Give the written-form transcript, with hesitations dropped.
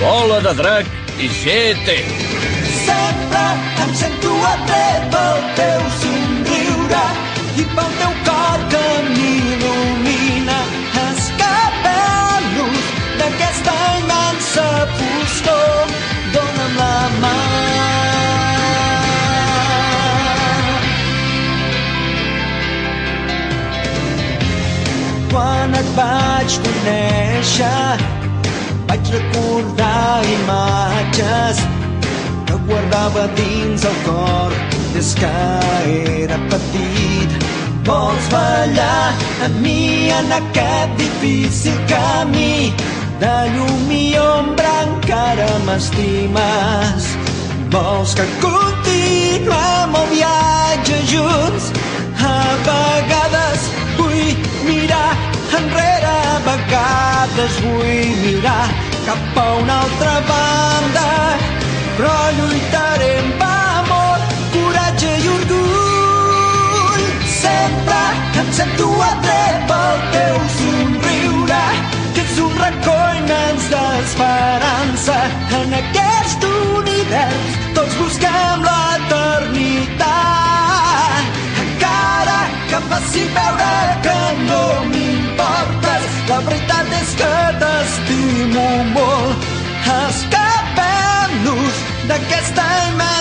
Bola de Drac i GT. Sempre em sento atret pel teu somriure i pel teu cor que m'il·lumina. Escapem-nos d'aquesta immensa foscor. Dóna'm la mà. Quan et vaig conèixer vaig recordar imatges que guardava dins el cor des que era petit. Vols ballar amb mi en aquest difícil camí de llum i ombra, encara m'estimes. Vols que continuem el viatge junts? A vegades vull mirar enrere, a vegades vull mirar cap a una altra banda, però lluitaré amb amor, coratge i orgull. Sempre em sento atret pel teu somriure, que és un racó immens d'esperança. En aquest univers tots busquem l'eternitat, encara que em facin veure que no m'importes. La veritat és que t'estimo molt. Escapem-nos d'aquesta imatge